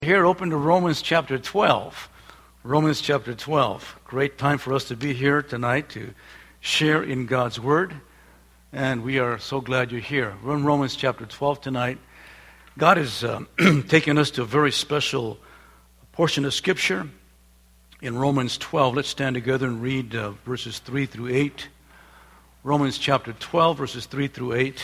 Here, open to Romans chapter 12. Romans chapter 12. Great time for us to be here tonight to share in God's Word. And we are so glad you're here. We're in Romans chapter 12 tonight. God is taking us to a very special portion of Scripture in Romans 12. Let's stand together and read verses 3 through 8. Romans chapter 12, verses 3 through 8.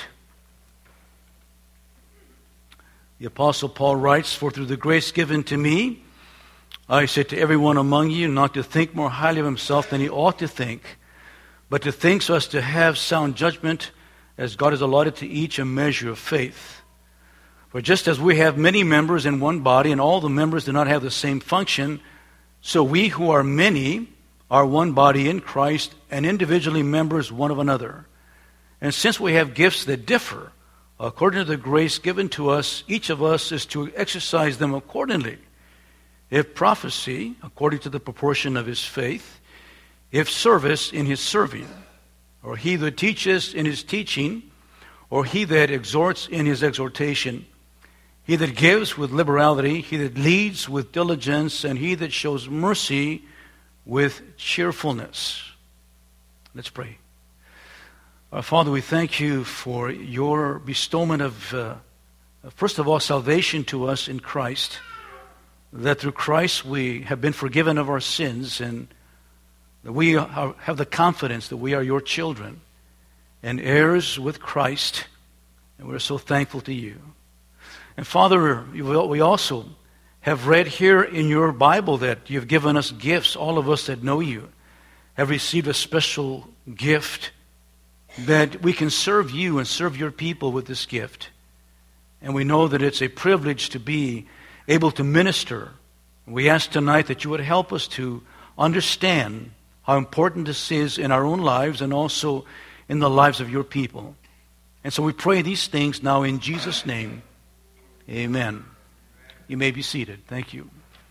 The Apostle Paul writes, "For through the grace given to me, I say to everyone among you not to think more highly of himself than he ought to think, but to think so as to have sound judgment, as God has allotted to each a measure of faith. For just as we have many members in one body, and all the members do not have the same function, so we who are many are one body in Christ, and individually members one of another. And since we have gifts that differ, according to the grace given to us, each of us is to exercise them accordingly. If prophecy, according to the proportion of his faith; if service, in his serving; or he that teaches, in his teaching; or he that exhorts, in his exhortation; he that gives, with liberality; he that leads, with diligence; and he that shows mercy, with cheerfulness." Let's pray. Our Father, we thank you for your bestowment of, first of all, salvation to us in Christ, that through Christ we have been forgiven of our sins, and that we have the confidence that we are your children and heirs with Christ, and we're so thankful to you. And Father, we also have read here in your Bible that you've given us gifts. All of us that know you have received a special gift, that we can serve you and serve your people with this gift. And we know that it's a privilege to be able to minister. We ask tonight that you would help us to understand how important this is in our own lives and also in the lives of your people. And so we pray these things now in Jesus' name. Amen. You may be seated. Thank you.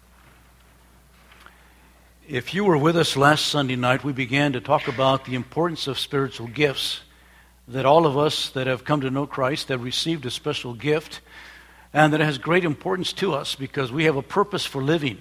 If you were with us last Sunday night, we began to talk about the importance of spiritual gifts, that all of us that have come to know Christ have received a special gift, and that it has great importance to us because we have a purpose for living.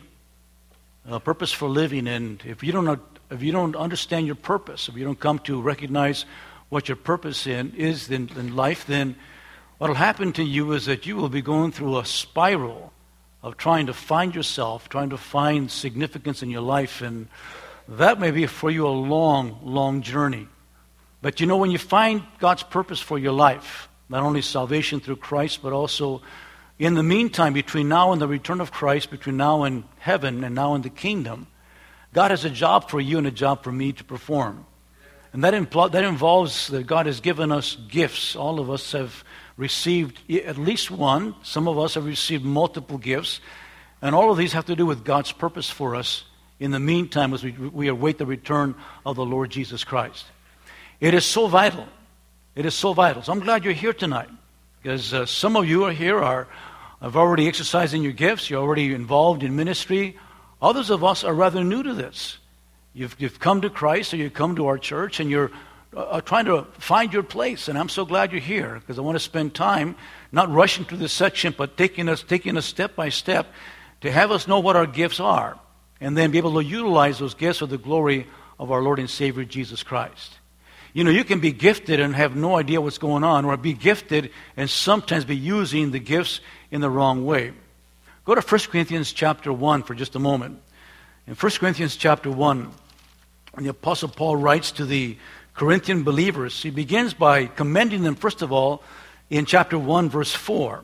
A purpose for living, and if you don't understand your purpose, if you don't come to recognize what your purpose is in life, then what will happen to you is that you will be going through a spiral of trying to find yourself, trying to find significance in your life, and that may be for you a long, long journey. But you know, when you find God's purpose for your life, not only salvation through Christ, but also in the meantime, between now and the return of Christ, between now and heaven and now in the kingdom, God has a job for you and a job for me to perform. And that involves that God has given us gifts. All of us have received at least one. Some of us have received multiple gifts. And all of these have to do with God's purpose for us in the meantime as we await the return of the Lord Jesus Christ. It is so vital. It is so vital. So I'm glad you're here tonight, because some of you are here have already exercising your gifts. You're already involved in ministry. Others of us are rather new to this. You've come to Christ, or you've come to our church, and you're trying to find your place. And I'm so glad you're here, because I want to spend time not rushing through this section, but taking us step by step to have us know what our gifts are, and then be able to utilize those gifts for the glory of our Lord and Savior Jesus Christ. You know, you can be gifted and have no idea what's going on, or be gifted and sometimes be using the gifts in the wrong way. Go to 1 Corinthians chapter 1 for just a moment. In 1 Corinthians chapter 1, the Apostle Paul writes to the Corinthian believers. He begins by commending them, first of all, in chapter 1, verse 4.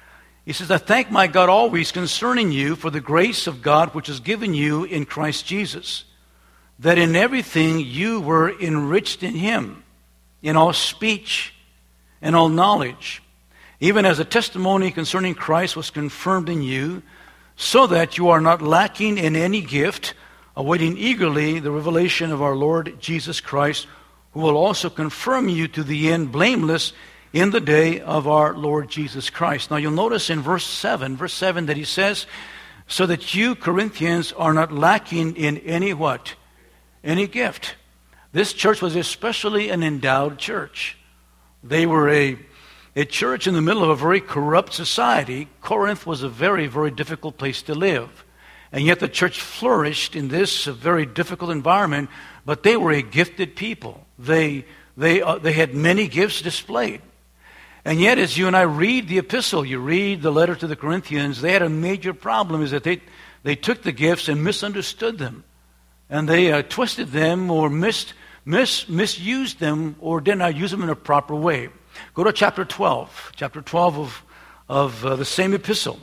He says, "I thank my God always concerning you for the grace of God which is given you in Christ Jesus, that in everything you were enriched in him, in all speech and all knowledge, even as the testimony concerning Christ was confirmed in you, so that you are not lacking in any gift, awaiting eagerly the revelation of our Lord Jesus Christ, who will also confirm you to the end blameless in the day of our Lord Jesus Christ." Now you'll notice in verse 7 that he says, "So that you, Corinthians, are not lacking in any" what? Any gift. This church was especially an endowed church. They were a a church in the middle of a very corrupt society. Corinth was a very, very difficult place to live. And yet the church flourished in this very difficult environment, but they were a gifted people. They had many gifts displayed. And yet, as you and I read the epistle, you read the letter to the Corinthians, they had a major problem, is that they took the gifts and misunderstood them. And they twisted them or misused them or did not use them in a proper way. Go to chapter 12 of the same epistle.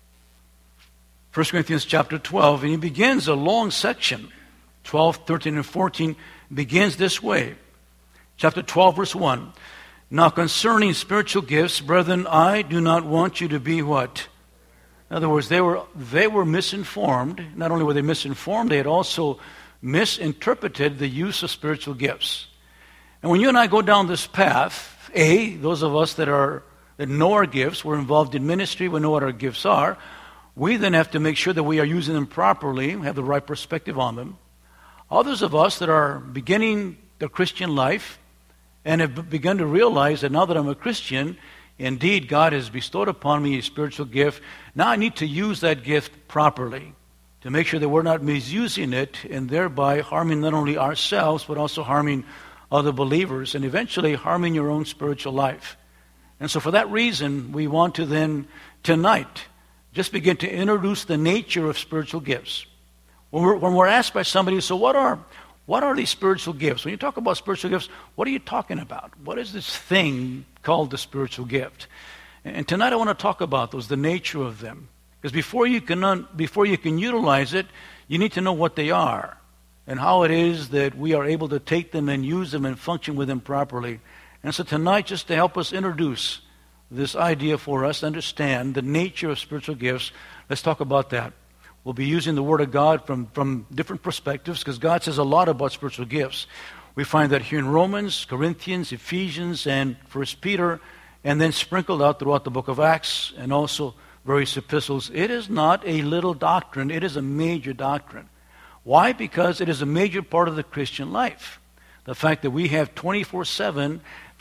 1 Corinthians chapter 12, and he begins a long section. 12, 13, and 14 begins this way. Chapter 12, verse 1. Now concerning spiritual gifts, brethren, I do not want you to be what? In other words, they were misinformed. Not only were they misinformed, they had also misinterpreted the use of spiritual gifts. And when you and I go down this path, those of us that know our gifts, we're involved in ministry, we know what our gifts are, we then have to make sure that we are using them properly, have the right perspective on them. Others of us that are beginning their Christian life and have begun to realize that now that I'm a Christian, indeed God has bestowed upon me a spiritual gift. Now I need to use that gift properly to make sure that we're not misusing it and thereby harming not only ourselves but also harming other believers and eventually harming your own spiritual life. And so for that reason, we want to then tonight just begin to introduce the nature of spiritual gifts. When we're asked by somebody, so what are these spiritual gifts? When you talk about spiritual gifts, what are you talking about? What is this thing called the spiritual gift? And tonight I want to talk about those, the nature of them. Because before you can utilize it, you need to know what they are and how it is that we are able to take them and use them and function with them properly. And so tonight, just to help us introduce this idea for us to understand the nature of spiritual gifts, let's talk about that. We'll be using the Word of God from different perspectives because God says a lot about spiritual gifts. We find that here in Romans, Corinthians, Ephesians, and 1 Peter, and then sprinkled out throughout the book of Acts and also various epistles. It is not a little doctrine. It is a major doctrine. Why? Because it is a major part of the Christian life. The fact that we have 24/7,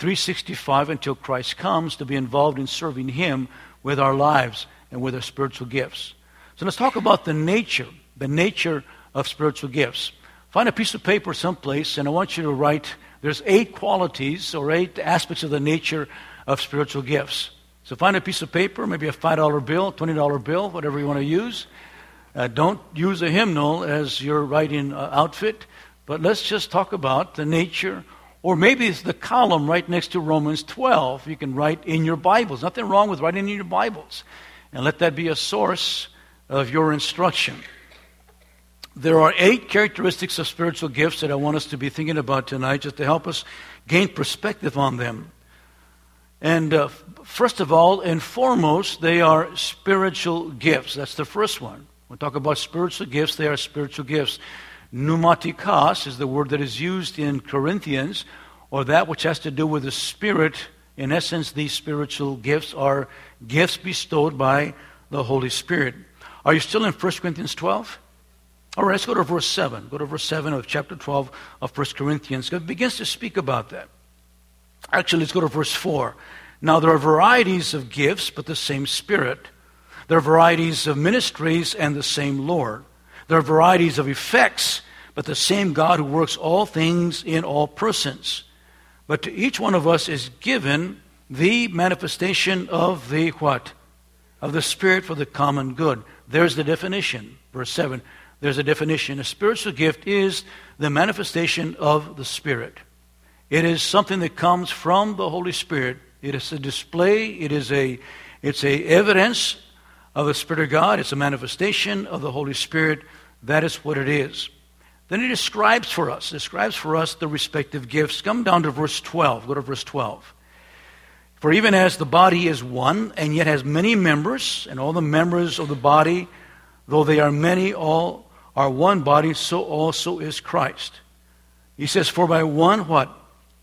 365 until Christ comes to be involved in serving Him with our lives and with our spiritual gifts. So let's talk about the nature of spiritual gifts. Find a piece of paper someplace, and I want you to write, there's 8 qualities or 8 aspects of the nature of spiritual gifts. So find a piece of paper, maybe a $5 bill, $20 bill, whatever you want to use. Don't use a hymnal as your writing outfit, but let's just talk about the nature, or maybe it's the column right next to Romans 12. You can write in your Bibles. Nothing wrong with writing in your Bibles. And let that be a source of your instruction. There are 8 characteristics of spiritual gifts that I want us to be thinking about tonight just to help us gain perspective on them. And first of all and foremost, they are spiritual gifts. That's the first one. When we talk about spiritual gifts, they are spiritual gifts. Pneumatikos is the word that is used in Corinthians, or that which has to do with the Spirit. In essence, these spiritual gifts are gifts bestowed by the Holy Spirit. Are you still in 1 Corinthians 12? All right, let's go to verse 7. Go to verse 7 of chapter 12 of 1 Corinthians. It begins to speak about that. Actually, let's go to verse 4. Now, there are varieties of gifts, but the same Spirit. There are varieties of ministries and the same Lord. There are varieties of effects, but the same God who works all things in all persons. But to each one of us is given the manifestation of the what? Of the Spirit for the common good. There's the definition. Verse 7, there's a definition. A spiritual gift is the manifestation of the Spirit. It is something that comes from the Holy Spirit. It is a display. It's a evidence of the Spirit of God. It's a manifestation of the Holy Spirit. That is what it is. Then it describes for us the respective gifts. Come down to verse 12. Go to verse 12. For even as the body is one, and yet has many members, and all the members of the body, though they are many, all are one body, so also is Christ. He says, for by one what?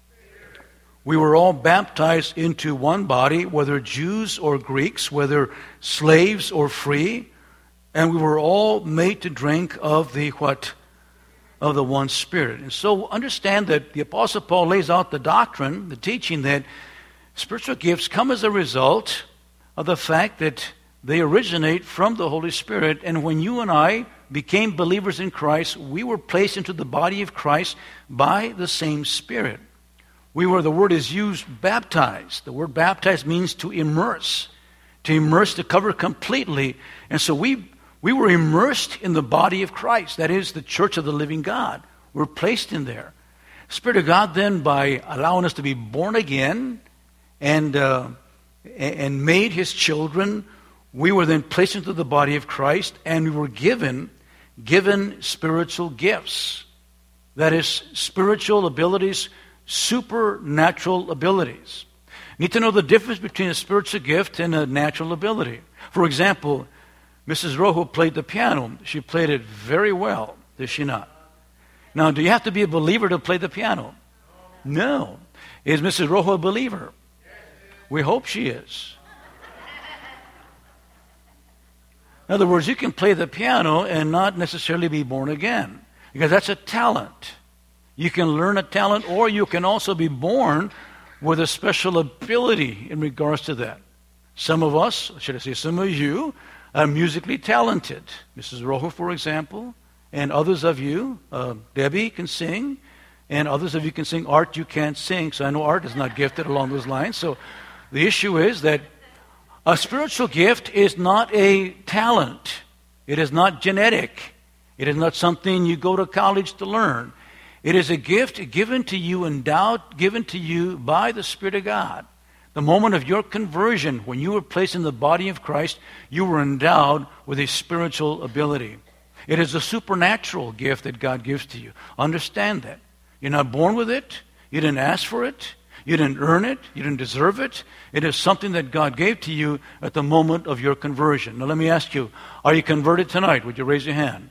We were all baptized into one body, whether Jews or Greeks, whether slaves or free, and we were all made to drink of the what? Of the one Spirit. And so understand that the Apostle Paul lays out the doctrine, the teaching that Spiritual gifts come as a result of the fact that they originate from the Holy Spirit. And when you and I became believers in Christ, we were placed into the body of Christ by the same Spirit. We were, the word is used, baptized. The word baptized means to immerse, to cover completely. And so we were immersed in the body of Christ. That is the church of the living God. We're placed in there. Spirit of God then, by allowing us to be born again and made His children, we were then placed into the body of Christ, and we were given spiritual gifts. That is, spiritual abilities, supernatural abilities. You need to know the difference between a spiritual gift and a natural ability. For example, Mrs. Rojo played the piano. She played it very well, did she not? Now, do you have to be a believer to play the piano? No. Is Mrs. Rojo a believer? We hope she is. In other words, you can play the piano and not necessarily be born again, because that's a talent. You can learn a talent, or you can also be born with a special ability in regards to that. Some of us, should I say some of you, are musically talented. Mrs. Rojo, for example, and others of you. Debbie can sing, and others of you can sing. Art, you can't sing, so I know Art is not gifted along those lines. So the issue is that a spiritual gift is not a talent. It is not genetic. It is not something you go to college to learn. It is a gift given to you, endowed, given to you by the Spirit of God. The moment of your conversion, when you were placed in the body of Christ, you were endowed with a spiritual ability. It is a supernatural gift that God gives to you. Understand that. You're not born with it. You didn't ask for it. You didn't earn it. You didn't deserve it. It is something that God gave to you at the moment of your conversion. Now let me ask you, are you converted tonight? Would you raise your hand?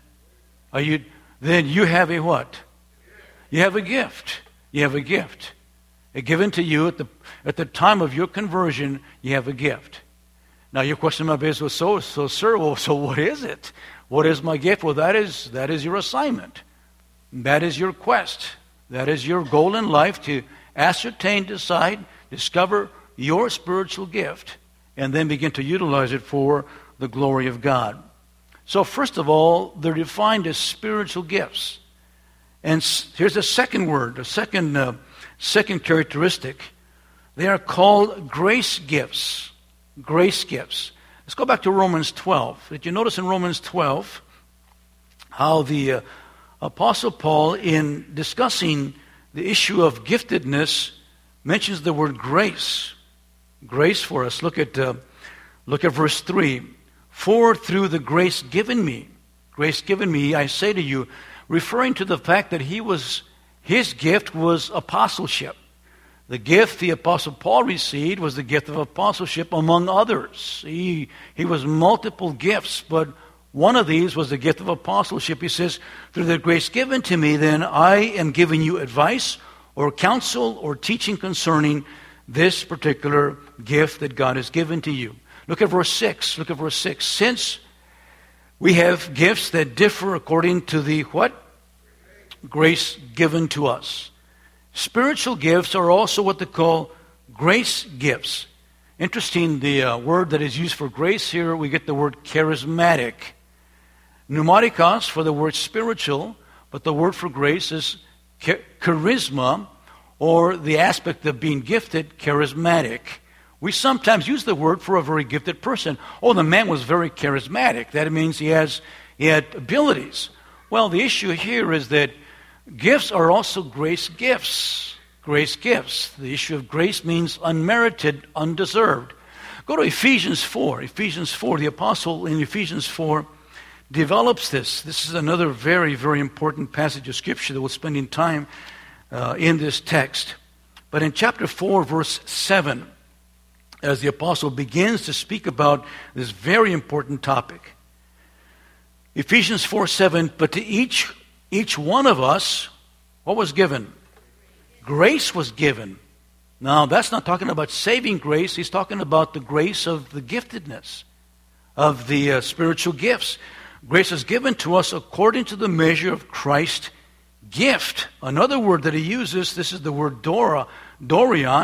Then you have a what? You have a gift. You have a gift. Given to you at the time of your conversion, you have a gift. Now your question might be, so sir, what is it? What is my gift? Well, that is your assignment. That is your quest. That is your goal in life, to ascertain, decide, discover your spiritual gift, and then begin to utilize it for the glory of God. So first of all, they're defined as spiritual gifts. And here's the second word, the second characteristic. They are called grace gifts. Grace gifts. Let's go back to Romans 12. Did you notice in Romans 12 how the Apostle Paul, in discussing the issue of giftedness, mentions the word grace. Grace for us. Look at verse 3. For through the grace given me, I say to you, referring to the fact that his gift was apostleship. The gift the Apostle Paul received was the gift of apostleship among others. He was multiple gifts, but one of these was the gift of apostleship. He says, through the grace given to me, then I am giving you advice or counsel or teaching concerning this particular gift that God has given to you. Look at verse 6. Since we have gifts that differ according to the what? Grace given to us. Spiritual gifts are also what they call grace gifts. Interesting, the word that is used for grace here, we get the word charismatic. Pneumatikos for the word spiritual, but the word for grace is charisma, or the aspect of being gifted, charismatic. We sometimes use the word for a very gifted person. Oh, the man was very charismatic. That means he had abilities. Well, the issue here is that gifts are also grace gifts. Grace gifts. The issue of grace means unmerited, undeserved. Go to Ephesians 4. Ephesians 4, the apostle in Ephesians 4 develops this. This is another very, very important passage of Scripture that we're spending time in this text. But in chapter 4, verse 7, as the apostle begins to speak about this very important topic, Ephesians 4:7, but to each one of us, what was given? Grace was given. Now, that's not talking about saving grace. He's talking about the grace of the giftedness, of the spiritual gifts. Grace is given to us according to the measure of Christ's gift. Another word that he uses, this is the word dorion,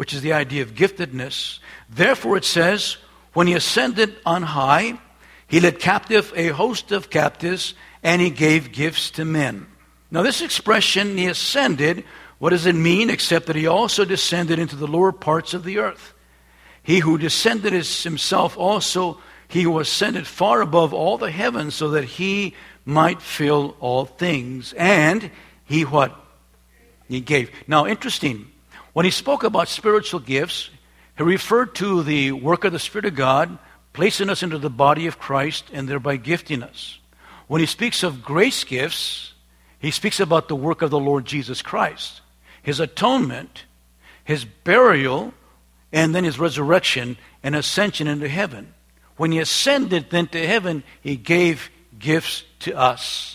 which is the idea of giftedness. Therefore it says, when he ascended on high, he led captive a host of captives, and he gave gifts to men. Now this expression, he ascended, what does it mean except that he also descended into the lower parts of the earth? He who descended is himself also he who ascended far above all the heavens, so that he might fill all things. And he what? He gave. Now interesting, when he spoke about spiritual gifts, he referred to the work of the Spirit of God, placing us into the body of Christ and thereby gifting us. When he speaks of grace gifts, he speaks about the work of the Lord Jesus Christ, his atonement, his burial, and then his resurrection and ascension into heaven. When he ascended then to heaven, he gave gifts to us.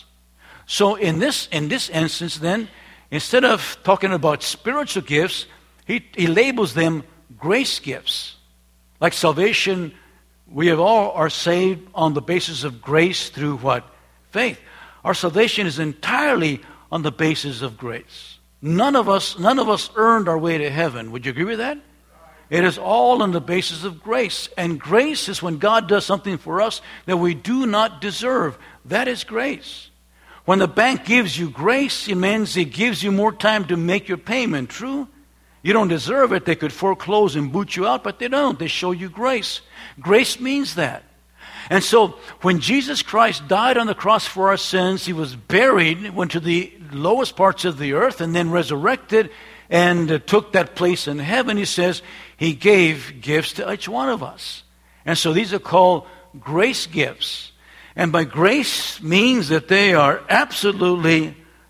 So in this instance then, instead of talking about spiritual gifts, he labels them grace gifts. Like salvation, we have all are saved on the basis of grace through what? Faith. Our salvation is entirely on the basis of grace. None of us earned our way to heaven. Would you agree with that? It is all on the basis of grace. And grace is when God does something for us that we do not deserve. That is grace. When the bank gives you grace, it means it gives you more time to make your payment. True? You don't deserve it. They could foreclose and boot you out, but they don't. They show you grace. Grace means that. And so when Jesus Christ died on the cross for our sins, he was buried, went to the lowest parts of the earth, and then resurrected and took that place in heaven. He says he gave gifts to each one of us. And so these are called grace gifts. And by grace means that they are absolutely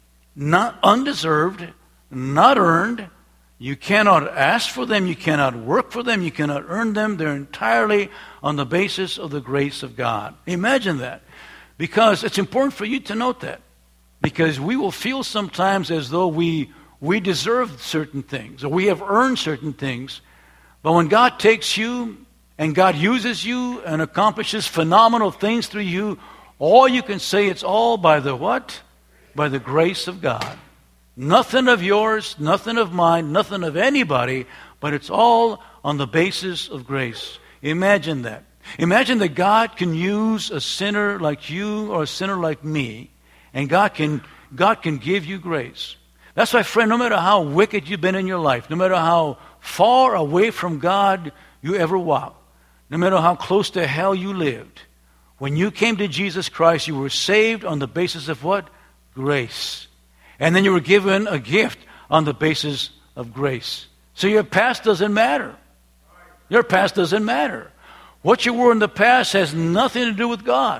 not undeserved, not earned. You cannot ask for them. You cannot work for them. You cannot earn them. They're entirely on the basis of the grace of God. Imagine that. Because it's important for you to note that. Because we will feel sometimes as though we deserve certain things, or we have earned certain things. But when God takes you and God uses you and accomplishes phenomenal things through you, all you can say, it's all by the what? By the grace of God. Nothing of yours, nothing of mine, nothing of anybody, but it's all on the basis of grace. Imagine that. Imagine that God can use a sinner like you or a sinner like me, and God can give you grace. That's why, friend, no matter how wicked you've been in your life, no matter how far away from God you ever walked, no matter how close to hell you lived, when you came to Jesus Christ, you were saved on the basis of what? Grace. And then you were given a gift on the basis of grace. So your past doesn't matter. Your past doesn't matter. What you were in the past has nothing to do with God.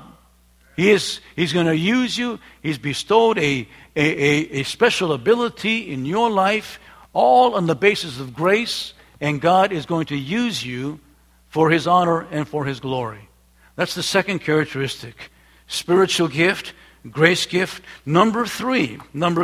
He's going to use you. He's bestowed a special ability in your life, all on the basis of grace, and God is going to use you for his honor and for his glory. That's the second characteristic. Spiritual gift, grace gift. Number three,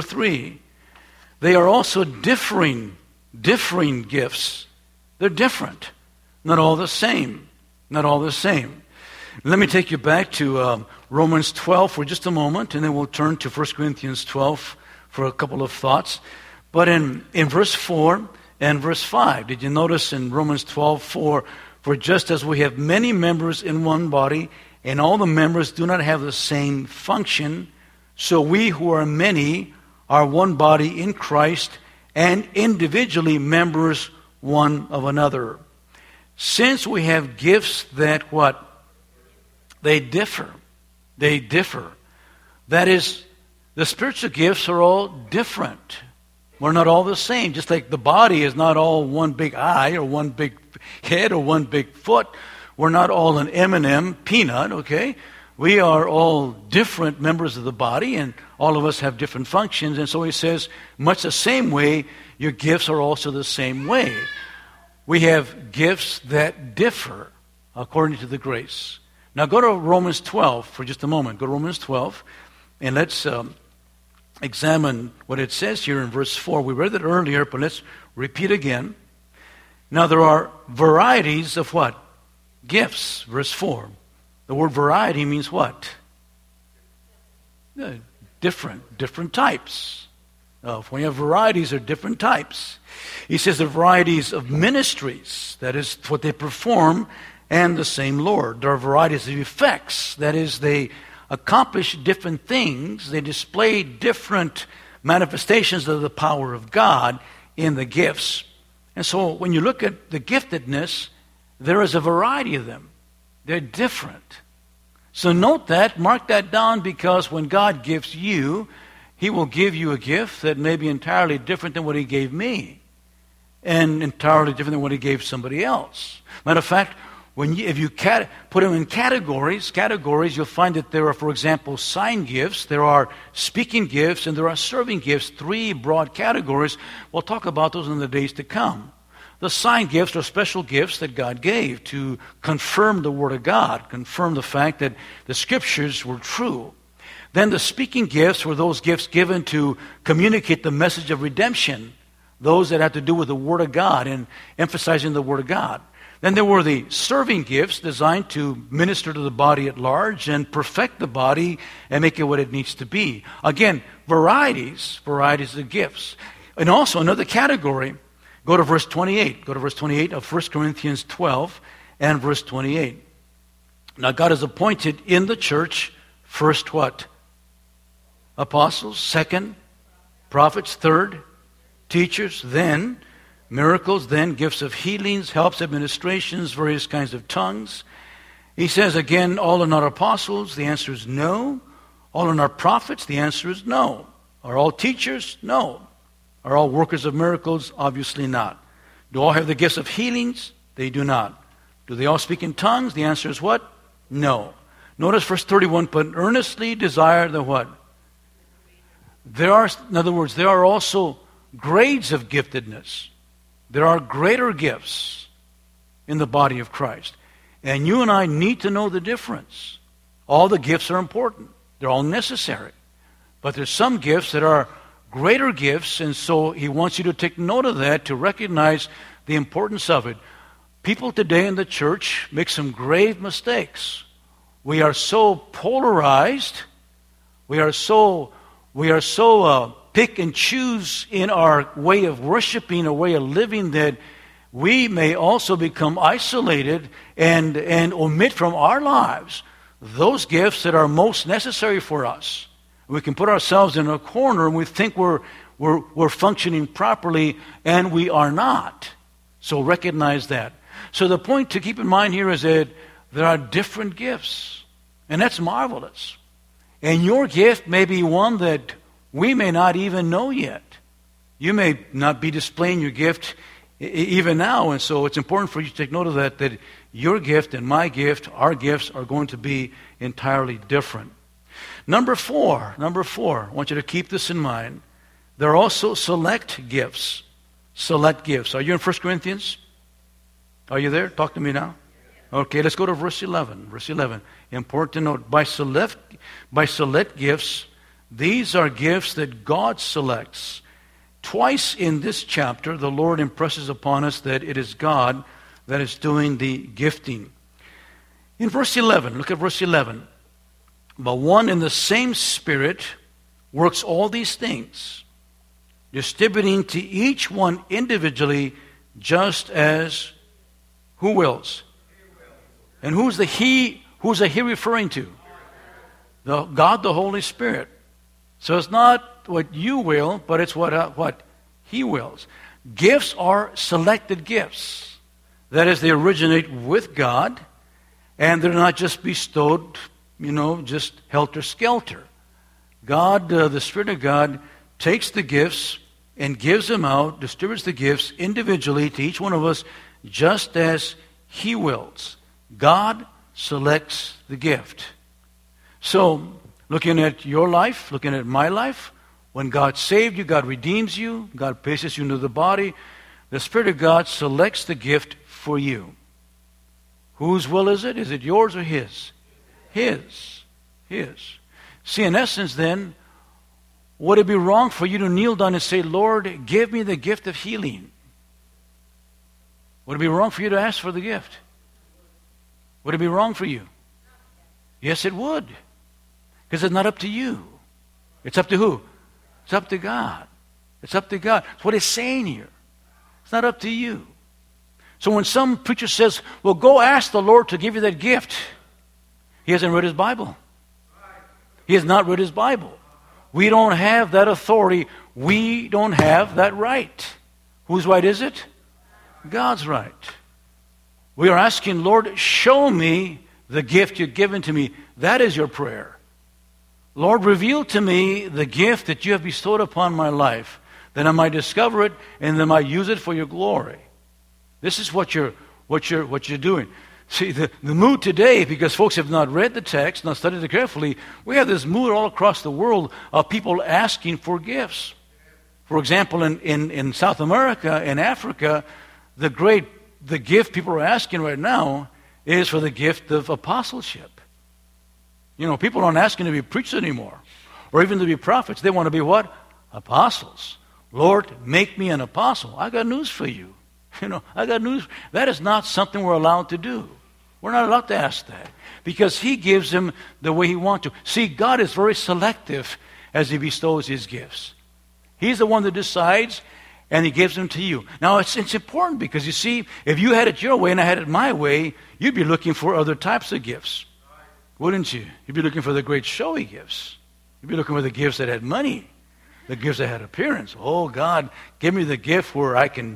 they are also differing gifts. They're different. Not all the same. Not all the same. Let me take you back to Romans 12 for just a moment, and then we'll turn to 1 Corinthians 12 for a couple of thoughts. But in verse 4 and verse 5, did you notice in Romans 12:4, for just as we have many members in one body, and all the members do not have the same function, so we who are many are one body in Christ, and individually members one of another. Since we have gifts that what? They differ. They differ. That is, the spiritual gifts are all different. We're not all the same. Just like the body is not all one big eye or one big head or one big foot. We're not all an M&M peanut, okay? We are all different members of the body, and all of us have different functions. And so he says, much the same way, your gifts are also the same way. We have gifts that differ according to the grace. Now go to Romans 12 for just a moment. Go to Romans 12, and let's examine what it says here in verse 4. We read it earlier, but let's repeat again. Now there are varieties of what? Gifts. Verse 4. The word variety means what? Different types. of. When you have varieties, there are different types. He says the varieties of ministries, that is what they perform, and the same Lord. There are varieties of effects, that is, they accomplish different things. They display different manifestations of the power of God in the gifts. And so when you look at the giftedness, there is a variety of them. They're different. So note that, mark that down, because when God gives you, He will give you a gift that may be entirely different than what He gave me, and entirely different than what He gave somebody else. Matter of fact, if you put them in categories, you'll find that there are, for example, sign gifts, there are speaking gifts, and there are serving gifts, 3 broad categories. We'll talk about those in the days to come. The sign gifts are special gifts that God gave to confirm the Word of God, confirm the fact that the Scriptures were true. Then the speaking gifts were those gifts given to communicate the message of redemption, those that have to do with the Word of God and emphasizing the Word of God. Then there were the serving gifts designed to minister to the body at large and perfect the body and make it what it needs to be. Again, varieties of gifts. And also another category, go to verse 28. Go to verse 28 of 1 Corinthians 12 and verse 28. Now God has appointed in the church, first what? Apostles. Second, prophets. Third, teachers. Then, miracles. Then, gifts of healings, helps, administrations, various kinds of tongues. He says again, all are not apostles. The answer is no. All are not prophets. The answer is no. Are all teachers? No. Are all workers of miracles? Obviously not. Do all have the gifts of healings? They do not. Do they all speak in tongues? The answer is what? No. Notice verse 31, but earnestly desire the what? In other words, there are also grades of giftedness. There are greater gifts in the body of Christ. And you and I need to know the difference. All the gifts are important. They're all necessary. But there's some gifts that are greater gifts, and so he wants you to take note of that, to recognize the importance of it. People today in the church make some grave mistakes. We are so polarized. We are so pick and choose in our way of worshiping, a way of living, that we may also become isolated and omit from our lives those gifts that are most necessary for us. We can put ourselves in a corner and we think we're functioning properly, and we are not. So recognize that. So the point to keep in mind here is that there are different gifts, and that's marvelous. And your gift may be one that we may not even know yet. You may not be displaying your gift even now, and so it's important for you to take note of that your gift and my gift, our gifts, are going to be entirely different. Number four, I want you to keep this in mind. There are also select gifts. Select gifts. Are you in 1 Corinthians? Are you there? Talk to me now. Okay, let's go to verse 11. Verse 11. Important to note, by select gifts, these are gifts that God selects. Twice in this chapter, the Lord impresses upon us that it is God that is doing the gifting. In verse 11, look at verse 11. But one and the same Spirit works all these things, distributing to each one individually just as who wills? And who's the he referring to? God the Holy Spirit. So it's not what you will, but it's what He wills. Gifts are selected gifts. That is, they originate with God, and they're not just bestowed, just helter-skelter. God, the Spirit of God, takes the gifts and gives them out, distributes the gifts individually to each one of us just as He wills. God selects the gift. So, looking at your life, looking at my life, when God saved you, God redeems you, God places you into the body, the Spirit of God selects the gift for you. Whose will is it? Is it yours or His? His. See, in essence then, would it be wrong for you to kneel down and say, Lord, give me the gift of healing? Would it be wrong for you to ask for the gift? Would it be wrong for you? Yes, it would. Because it's not up to you. It's up to who? It's up to God. It's up to God. That's what it's saying here. It's not up to you. So when some preacher says, well, go ask the Lord to give you that gift, he hasn't read his Bible. He has not read his Bible. We don't have that authority. We don't have that right. Whose right is it? God's right. We are asking, Lord, show me the gift you've given to me. That is your prayer. Lord, reveal to me the gift that you have bestowed upon my life, that I might discover it and that I might use it for your glory. This is what you're doing. See, the mood today, because folks have not read the text, not studied it carefully, we have this mood all across the world of people asking for gifts. For example, in South America and Africa, the gift people are asking right now is for the gift of apostleship. You know, people aren't asking to be preachers anymore, or even to be prophets. They want to be what? Apostles. Lord, make me an apostle. I got news for you. I got news. That is not something we're allowed to do. We're not allowed to ask that, because he gives them the way he wants to. See, God is very selective as he bestows his gifts. He's the one that decides, and he gives them to you. Now, it's important, because you see, if you had it your way and I had it my way, you'd be looking for other types of gifts, wouldn't you? You'd be looking for the great showy gifts. You'd be looking for the gifts that had money, the gifts that had appearance. Oh, God, give me the gift where I can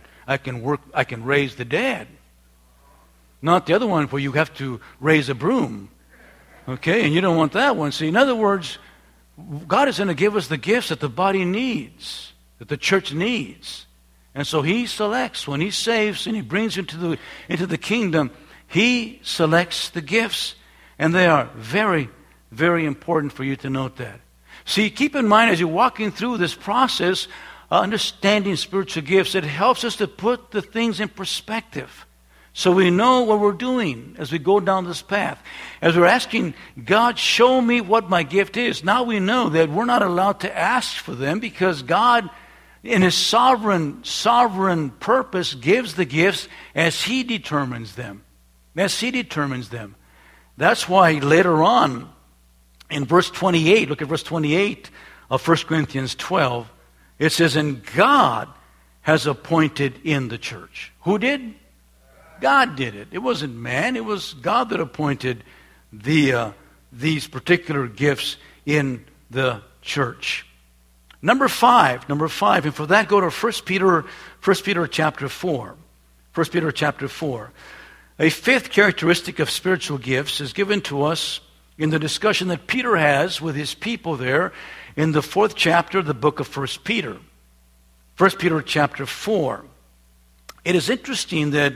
raise the dead. Not the other one where you have to raise a broom. Okay, and you don't want that one. See, in other words, God is going to give us the gifts that the body needs, that the church needs. And so he selects. When he saves and he brings you into the kingdom, he selects the gifts. And they are very, very important for you to note that. See, keep in mind as you're walking through this process, understanding spiritual gifts, it helps us to put the things in perspective. So we know what we're doing as we go down this path. As we're asking, God, show me what my gift is. Now we know that we're not allowed to ask for them, because God, in his sovereign purpose, gives the gifts as he determines them. As he determines them. That's why later on, in verse 28, look at verse 28 of 1 Corinthians 12, it says, and God has appointed in the church. Who did? God did it. It wasn't man. It was God that appointed these particular gifts in the church. Number five, and for that go to 1 Peter chapter 4. 1 Peter chapter 4. A fifth characteristic of spiritual gifts is given to us in the discussion that Peter has with his people there in the 4th chapter of the book of 1 Peter. 1 Peter chapter 4. It is interesting that,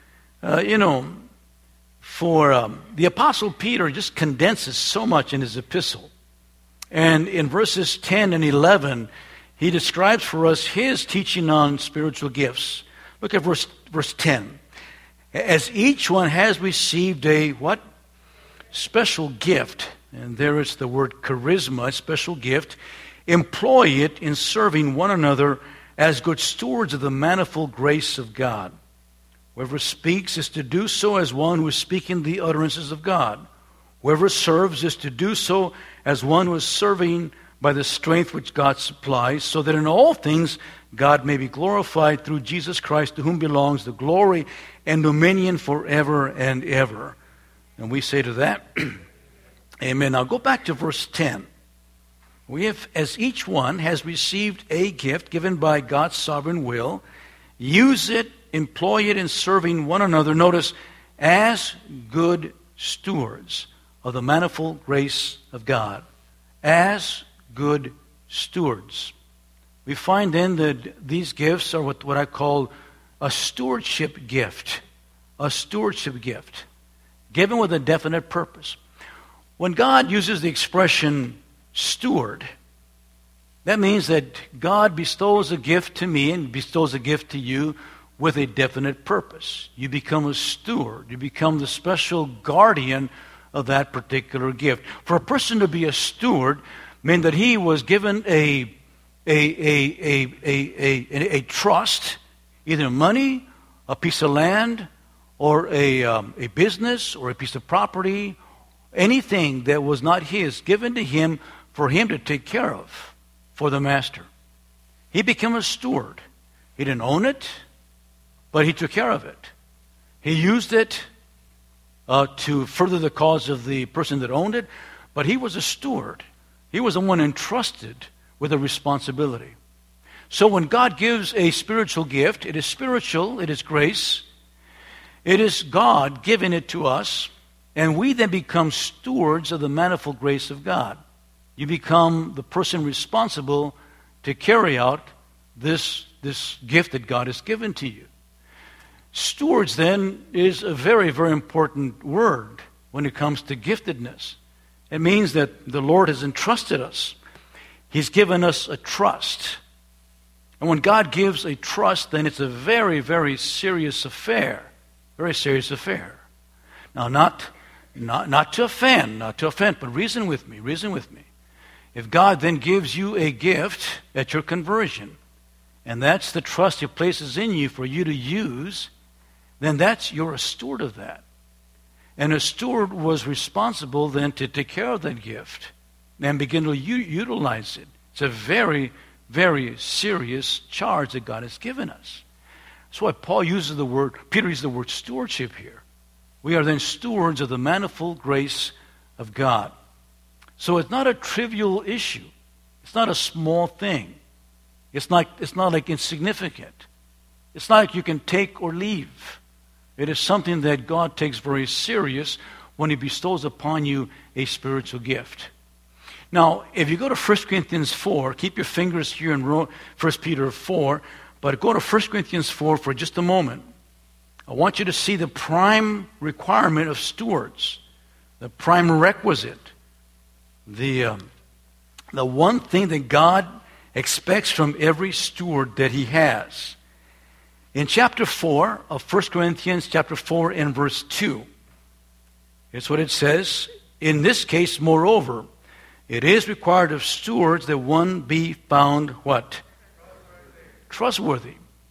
for the Apostle Peter just condenses so much in his epistle. And in verses 10 and 11, he describes for us his teaching on spiritual gifts. Look at verse 10. As each one has received a what? Special gift. And there it's the word charisma, special gift. Employ it in serving one another as good stewards of the manifold grace of God. Whoever speaks is to do so as one who is speaking the utterances of God. Whoever serves is to do so as one who is serving by the strength which God supplies, so that in all things God may be glorified through Jesus Christ, to whom belongs the glory and dominion forever and ever. And we say to that, amen. Now go back to verse 10. We have, as each one has received a gift given by God's sovereign will, use it, employ it in serving one another, notice, as good stewards of the manifold grace of God. As good stewards. We find then that these gifts are what I call a stewardship gift. A stewardship gift. Given with a definite purpose. When God uses the expression steward, that means that God bestows a gift to me and bestows a gift to you with a definite purpose. You become a steward. You become the special guardian of that particular gift. For a person to be a steward meant that he was given a trust, either money, a piece of land, or a business, or a piece of property, anything that was not his, given to him for him to take care of for the master. he became a steward. He didn't own it, but he took care of it. He used it to further the cause of the person that owned it, but he was a steward. He was the one entrusted with a responsibility. So when God gives a spiritual gift, it is spiritual, it is grace, it is God giving it to us, and we then become stewards of the manifold grace of God. You become the person responsible to carry out this gift that God has given to you. Stewards, then, is a very, very important word when it comes to giftedness. It means that the Lord has entrusted us. He's given us a trust. And when God gives a trust, then it's a very, very serious affair. Very serious affair. Now, not to offend, but reason with me. If God then gives you a gift at your conversion, and that's the trust He places in you for you to use, then you're a steward of that. And a steward was responsible then to take care of that gift and begin to utilize it. It's a very, very serious charge that God has given us. That's why Peter uses the word stewardship here. We are then stewards of the manifold grace of God. So it's not a trivial issue. It's not a small thing. It's not like insignificant. It's not like you can take or leave. It is something that God takes very serious when He bestows upon you a spiritual gift. Now, if you go to 1 Corinthians 4, keep your fingers here in 1 Peter 4, but go to 1 Corinthians 4 for just a moment. I want you to see the prime requirement of stewards, the prime requisite, the one thing that God expects from every steward that He has. In chapter 4 of 1 Corinthians, chapter 4 and verse 2, here's what it says. In this case, moreover, it is required of stewards that one be found what? Trustworthy.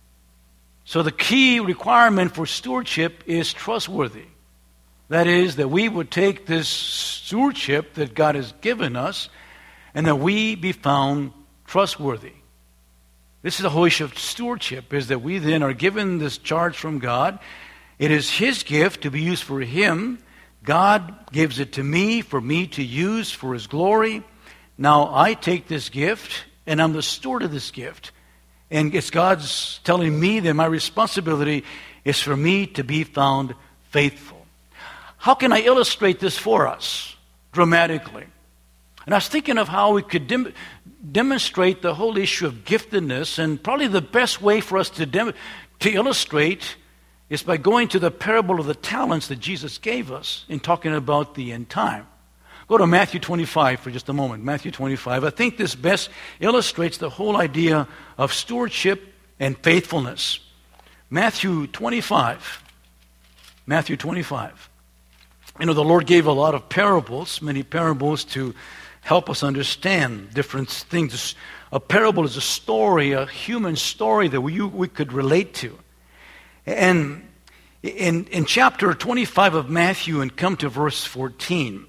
So the key requirement for stewardship is trustworthy. That is, that we would take this stewardship that God has given us and that we be found trustworthy. This is the whole issue of stewardship, is that we then are given this charge from God. It is His gift to be used for Him. God gives it to me for me to use for His glory. Now I take this gift and I'm the steward of this gift. And it's God's telling me that my responsibility is for me to be found faithful. How can I illustrate this for us dramatically? And I was thinking of how we could demonstrate the whole issue of giftedness, and probably the best way for us to illustrate is by going to the parable of the talents that Jesus gave us in talking about the end time. Go to Matthew 25 for just a moment. Matthew 25. I think this best illustrates the whole idea of stewardship and faithfulness. Matthew 25. Matthew 25. You know, the Lord gave a lot of parables, many parables, to help us understand different things. A parable is a story, a human story that we could relate to. And in chapter 25 of Matthew, and come to verse 14,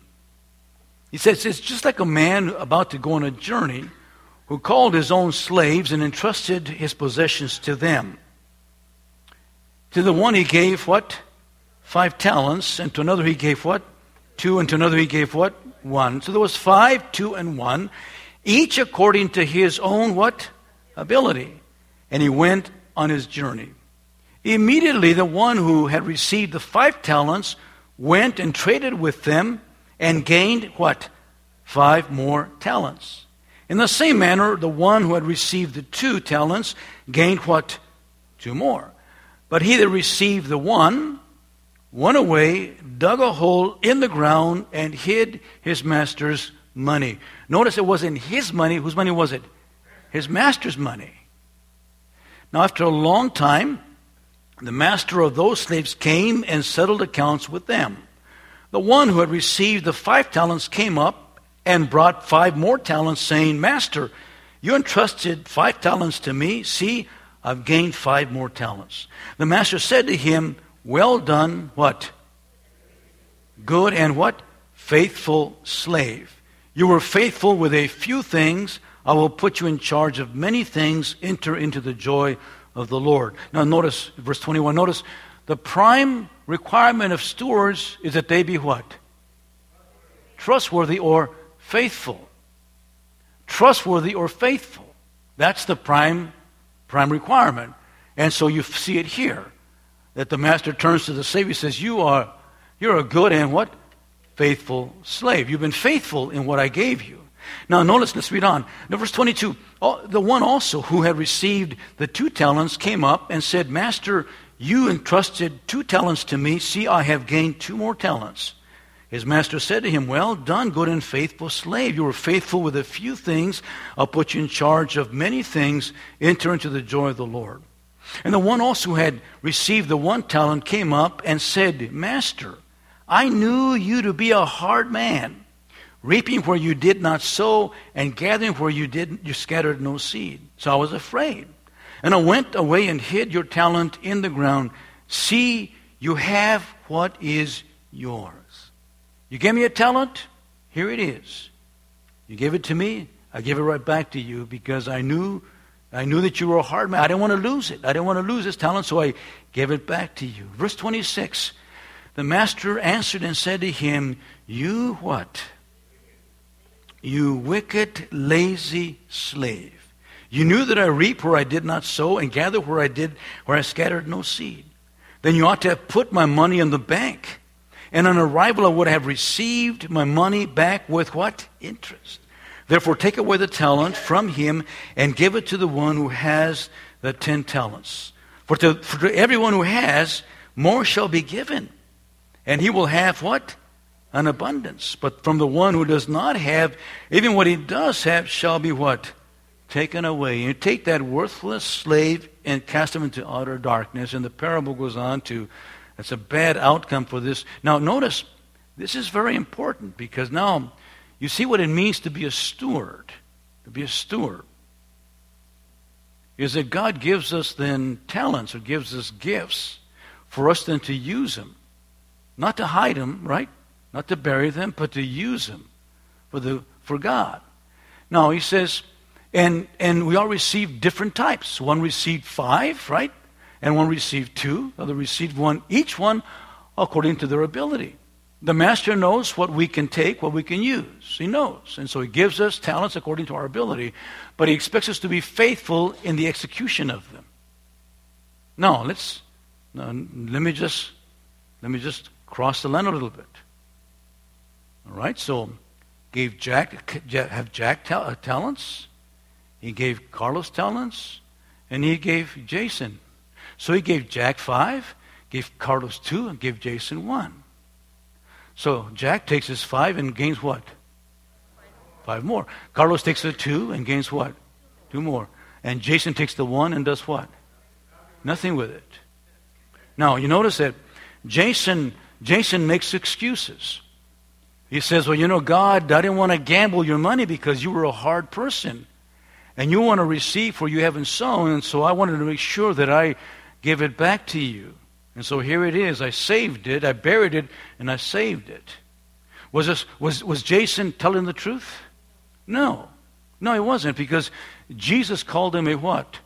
he says, it's just like a man about to go on a journey who called his own slaves and entrusted his possessions to them. To the one he gave what? 5 talents. And to another he gave what? 2. And to another he gave what? 1. So there was 5, 2, and 1, each according to his own what? Ability. And he went on his journey. Immediately the one who had received the 5 talents went and traded with them and gained what? 5 more talents. In the same manner, the one who had received the 2 talents gained what? 2 more. But he that received the 1 went away, dug a hole in the ground, and hid his master's money. Notice it wasn't his money. Whose money was it? His master's money. Now, after a long time, the master of those slaves came and settled accounts with them. The one who had received the 5 talents came up and brought 5 more talents, saying, Master, you entrusted 5 talents to me. See, I've gained 5 more talents. The master said to him, well done, what? Good and what? Faithful slave. You were faithful with a few things. I will put you in charge of many things. Enter into the joy of the Lord. Now notice, verse 21, notice the prime requirement of stewards is that they be what? Trustworthy or faithful. Trustworthy or faithful. That's the prime requirement. And so you see it here, that the master turns to the slave. He says, you're a good and what? Faithful slave. You've been faithful in what I gave you. Now notice, let's read on. Now, verse 22, the one also who had received the 2 talents came up and said, Master, you entrusted 2 talents to me. See, I have gained 2 more talents. His master said to him, well done, good and faithful slave. You were faithful with a few things. I'll put you in charge of many things. Enter into the joy of the Lord. And the one also who had received the 1 talent came up and said, Master, I knew you to be a hard man, reaping where you did not sow and gathering where you scattered no seed. So I was afraid. And I went away and hid your talent in the ground. See, you have what is yours. You gave me a talent, here it is. You gave it to me, I give it right back to you because I knew that you were a hard man. I didn't want to lose it. I didn't want to lose this talent, so I gave it back to you. Verse 26, the master answered and said to him, you what? You wicked, lazy slave. You knew that I reap where I did not sow and gather where I scattered no seed. Then you ought to have put my money in the bank. And on arrival I would have received my money back with what? Interest. Therefore take away the talent from him and give it to the one who has the 10 talents. For to everyone who has, more shall be given. And he will have what? An abundance. But from the one who does not have, even what he does have shall be what? Taken away. You take that worthless slave and cast him into utter darkness. And the parable goes on to, that's a bad outcome for this. Now notice, this is very important because now you see what it means to be a steward. To be a steward is that God gives us then talents or gives us gifts for us then to use them. Not to hide them, right? Not to bury them, but to use them for God. Now he says, and we all received different types. One received 5, right? And one received 2. The other received 1. Each one according to their ability. The master knows what we can take, what we can use. He knows. And so he gives us talents according to our ability, but he expects us to be faithful in the execution of them. Now, let me just cross the line a little bit. All right, so gave Jack talents, he gave Carlos talents, and he gave Jason. So he gave Jack 5, gave Carlos 2, and gave Jason 1. So Jack takes his 5 and gains what? 5 more. Carlos takes the 2 and gains what? 2 more. And Jason takes the 1 and does what? Nothing with it. Now, you notice that Jason makes excuses. He says, well, God, I didn't want to gamble your money because you were a hard person. And you want to receive where you haven't sown, and so I wanted to make sure that I give it back to you. And so here it is. I saved it, I buried it, and I saved it. Was Jason telling the truth? No. No, he wasn't, because Jesus called him a what?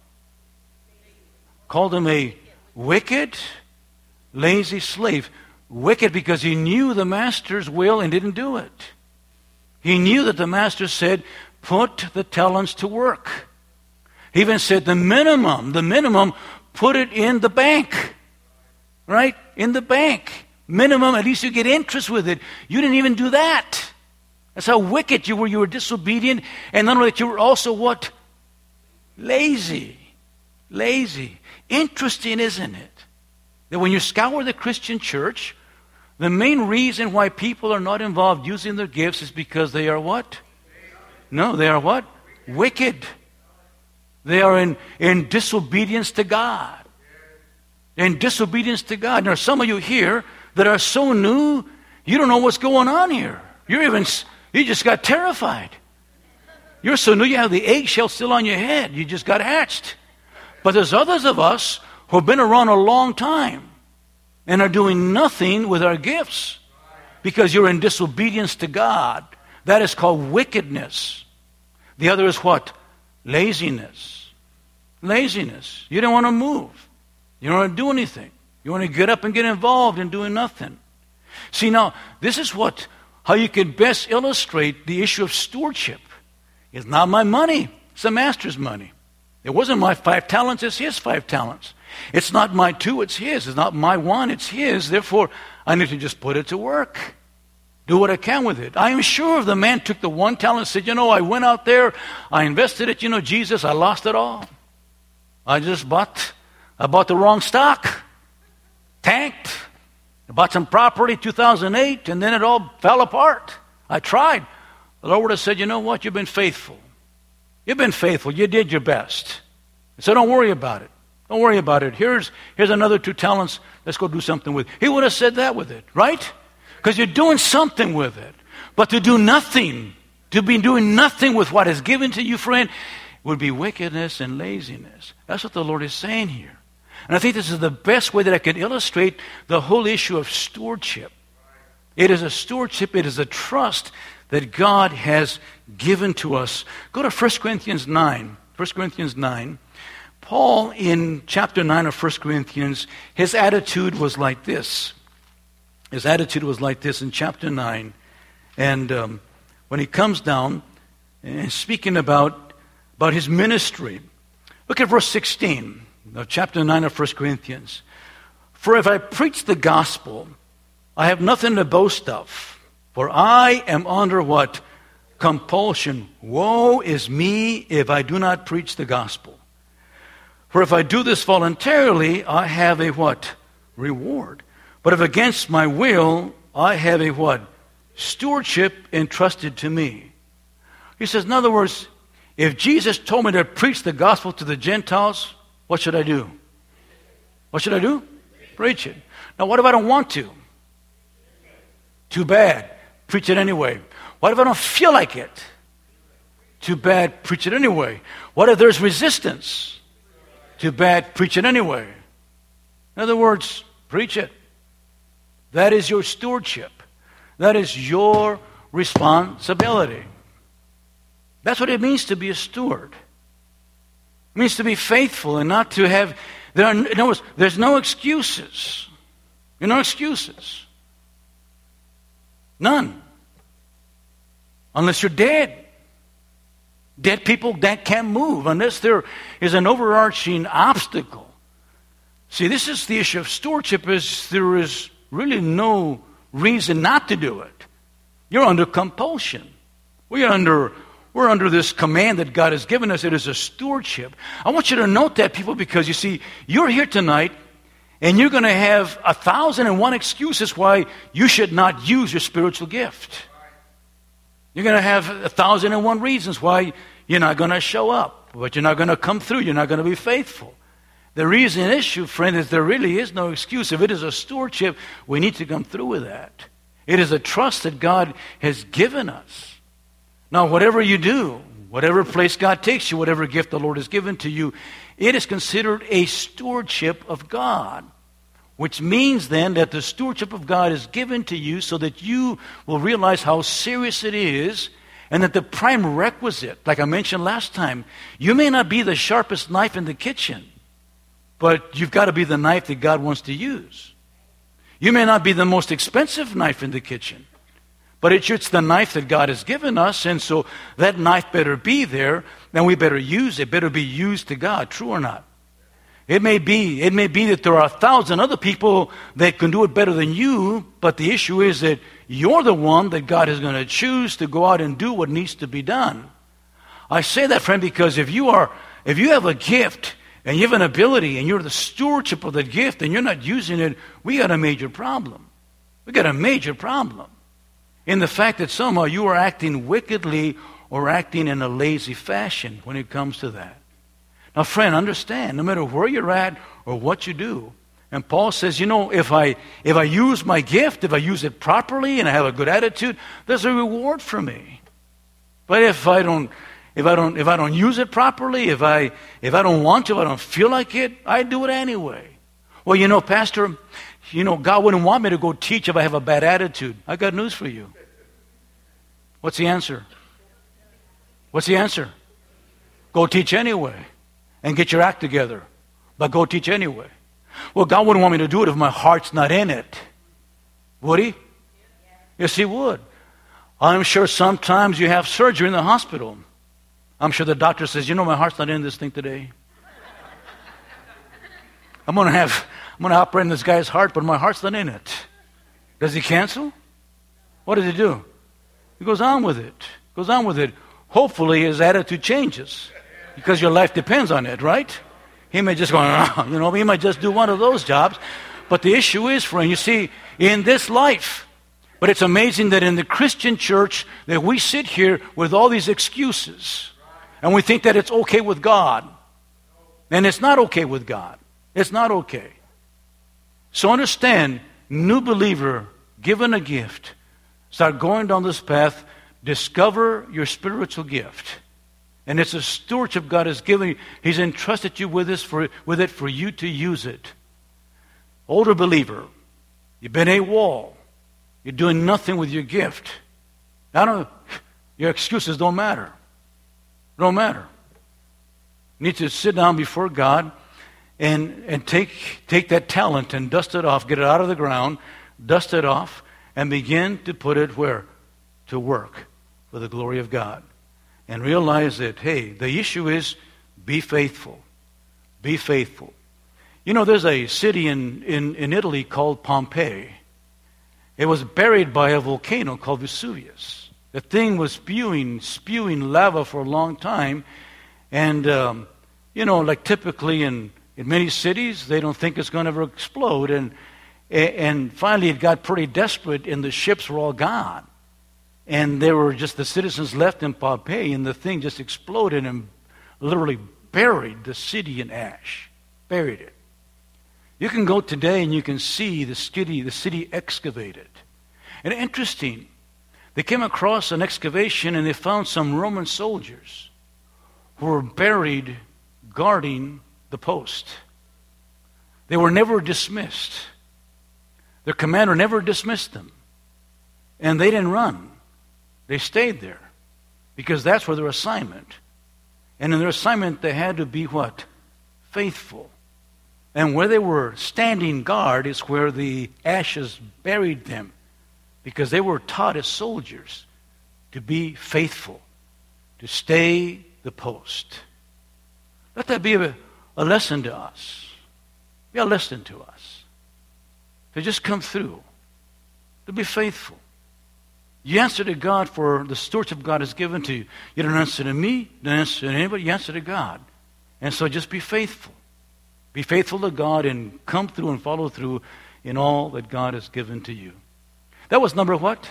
Called him a wicked, lazy slave. Wicked because he knew the master's will and didn't do it. He knew that the master said, put the talents to work. He even said the minimum, put it in the bank. Right? In the bank. Minimum, at least you get interest with it. You didn't even do that. That's how wicked you were. You were disobedient. And not only that, you were also what? Lazy. Lazy. Interesting, isn't it? That when you scour the Christian church, the main reason why people are not involved using their gifts is because they are what? No, they are what? Wicked. They are in disobedience to God. In disobedience to God. There are some of you here that are so new, you don't know what's going on here. You just got terrified. You're so new, you have the eggshell still on your head. You just got hatched. But there's others of us who have been around a long time and are doing nothing with our gifts because you're in disobedience to God. That is called wickedness. The other is what? Laziness. Laziness. You don't want to move. You don't want to do anything. You want to get up and get involved in doing nothing. See, now, this is how you can best illustrate the issue of stewardship. It's not my money. It's the master's money. It wasn't my 5 talents. It's his 5 talents. It's not my 2. It's his. It's not my 1. It's his. Therefore, I need to just put it to work. Do what I can with it. I am sure if the man took the 1 talent and said, I went out there, I invested it, Jesus, I lost it all. I bought the wrong stock. Tanked. I bought some property 2008, and then it all fell apart. I tried. The Lord would have said, you know what? You've been faithful. You've been faithful. You did your best. So don't worry about it. Don't worry about it. Here's another 2 talents. Let's go do something with it. He would have said that with it, right? Because you're doing something with it. But to do nothing, to be doing nothing with what is given to you, friend, would be wickedness and laziness. That's what the Lord is saying here. And I think this is the best way that I can illustrate the whole issue of stewardship. It is a stewardship. It is a trust that God has given to us. Go to 1 Corinthians 9. 1 Corinthians 9. Paul, in chapter 9 of 1 Corinthians, his attitude was like this. His attitude was like this in chapter 9. And when he comes down and speaking about his ministry, look at verse 16 of chapter 9 of 1 Corinthians. For if I preach the gospel, I have nothing to boast of. For I am under what? Compulsion. Woe is me if I do not preach the gospel. For if I do this voluntarily, I have a what? Reward. But if against my will, I have a what? Stewardship entrusted to me. He says, in other words, if Jesus told me to preach the gospel to the Gentiles, what should I do? What should I do? Preach it. Now, what if I don't want to? Too bad. Preach it anyway. What if I don't feel like it? Too bad. Preach it anyway. What if there's resistance? Too bad. Preach it anyway. In other words, preach it. That is your stewardship. That is your responsibility. That's what it means to be a steward. It means to be faithful and not to have... There's no excuses. There are no excuses. None. Unless you're dead. Dead people that can't move unless there is an overarching obstacle. See, this is the issue of stewardship, is there is really no reason not to do it. You're under compulsion. We're under this command that God has given us. It is a stewardship. I want you to note that, people, because you see, you're here tonight and you're going to have 1,001 excuses why you should not use your spiritual gift. You're going to have 1,001 reasons why you're not going to show up, but you're not going to come through. You're not going to be faithful. The reason issue, friend, is there really is no excuse. If it is a stewardship, we need to come through with that. It is a trust that God has given us. Now, whatever you do, whatever place God takes you, whatever gift the Lord has given to you, it is considered a stewardship of God, which means then that the stewardship of God is given to you so that you will realize how serious it is, and that the prime requisite, like I mentioned last time, you may not be the sharpest knife in the kitchen, but you've got to be the knife that God wants to use. You may not be the most expensive knife in the kitchen, but it's the knife that God has given us, and so that knife better be there, and we better use it. Better be used to God, true or not? It may be that there are 1,000 other people that can do it better than you, but the issue is that you're the one that God is going to choose to go out and do what needs to be done. I say that, friend, because if you have a gift and you have an ability and you're the stewardship of that gift and you're not using it, we got a major problem. We got a major problem in the fact that somehow you are acting wickedly or acting in a lazy fashion when it comes to that. Now, friend, understand, no matter where you're at or what you do, and Paul says, if I use my gift, if I use it properly and I have a good attitude, there's a reward for me. But if I don't use it properly, if I don't want to, if I don't feel like it, I do it anyway. Well, Pastor, God wouldn't want me to go teach if I have a bad attitude. I got news for you. What's the answer? What's the answer? Go teach anyway and get your act together. But go teach anyway. Well, God wouldn't want me to do it if my heart's not in it. Would He? Yes, He would. I'm sure sometimes you have surgery in the hospital. I'm sure the doctor says, you know, my heart's not in this thing today. I'm going to operate in this guy's heart, but my heart's not in it. Does he cancel? What does he do? He goes on with it. Goes on with it. Hopefully his attitude changes because your life depends on it, right? He may just go, he might just do one of those jobs. But the issue is, friend, you see, in this life, but it's amazing that in the Christian church that we sit here with all these excuses and we think that it's okay with God. And it's not okay with God. It's not okay. So understand, new believer, given a gift, start going down this path, discover your spiritual gift. And it's a stewardship God has given you. He's entrusted you with it for you to use it. Older believer, you've been AWOL. You're doing nothing with your gift. Your excuses don't matter. Don't matter. You need to sit down before God and take that talent and dust it off, get it out of the ground, dust it off, and begin to put it where? To work for the glory of God. And realize that, hey, the issue is be faithful. Be faithful. You know, there's a city in Italy called Pompeii. It was buried by a volcano called Vesuvius. The thing was spewing lava for a long time. And, like typically in many cities, they don't think it's going to ever explode. And finally it got pretty desperate and the ships were all gone. And there were just the citizens left in Pompeii, and the thing just exploded and literally buried the city in ash. Buried it. You can go today and you can see the city excavated. And interesting, they came across an excavation and they found some Roman soldiers who were buried guarding the post. They were never dismissed. Their commander never dismissed them. And they didn't run. They stayed there because that's where their assignment. And in their assignment, they had to be what? Faithful. And where they were standing guard is where the ashes buried them because they were taught as soldiers to be faithful, to stay the post. Let that be a lesson to us. Be a lesson to us. To just come through. To be faithful. You answer to God for the stewardship God has given to you. You don't answer to me, don't answer to anybody, you answer to God. And so just be faithful. Be faithful to God and come through and follow through in all that God has given to you. That was number what?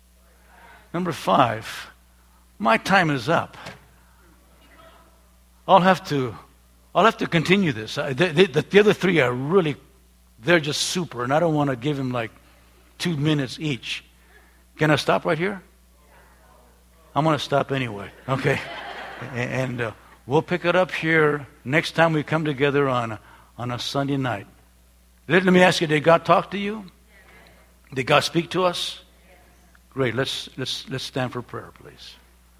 Number 5. My time is up. I'll have to continue this. The other 3 are really, they're just super, and I don't want to give them like 2 minutes each. Can I stop right here? I'm going to stop anyway, okay? And we'll pick it up here next time we come together on a Sunday night. Let me ask you, did God talk to you? Did God speak to us? Great. Let's stand for prayer, please.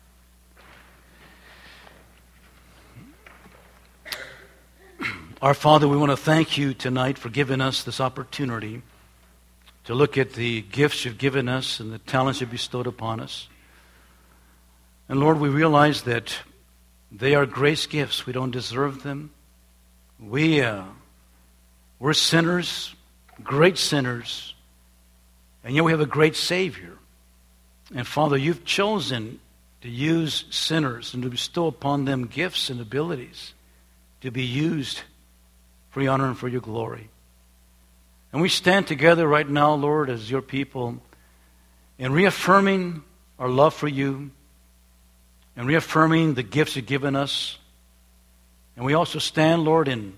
Our Father, we want to thank you tonight for giving us this opportunity to look at the gifts you've given us and the talents you've bestowed upon us. And Lord, we realize that they are grace gifts. We don't deserve them. We're sinners, great sinners, and yet we have a great Savior. And Father, you've chosen to use sinners and to bestow upon them gifts and abilities to be used for your honor and for your glory. And we stand together right now, Lord, as your people, in reaffirming our love for you and reaffirming the gifts you've given us. And we also stand, Lord, in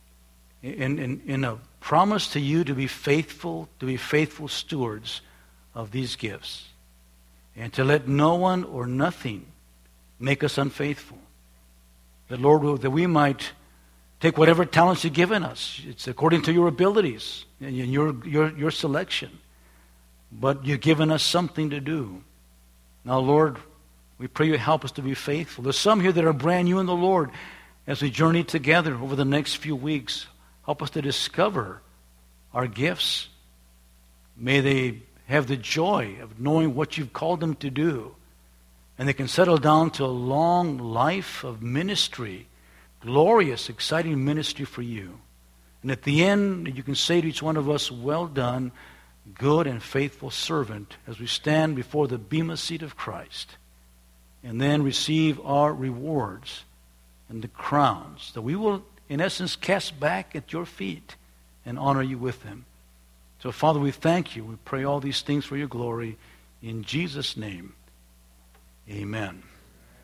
a promise to you to be faithful stewards of these gifts. And to let no one or nothing make us unfaithful. That, Lord, that we might take whatever talents you've given us. It's according to your abilities and your selection. But you've given us something to do. Now, Lord, We pray you help us to be faithful. There's some here that are brand new in the Lord. As we journey together over the next few weeks, help us to discover our gifts. May they have the joy of knowing what you've called them to do. And they can settle down to a long life of ministry, glorious, exciting ministry for you. And at the end, you can say to each one of us, well done, good and faithful servant, as we stand before the bema seat of Christ, and then receive our rewards and the crowns that we will, in essence, cast back at your feet and honor you with them. So, Father, we thank you. We pray all these things for your glory. In Jesus' name, amen.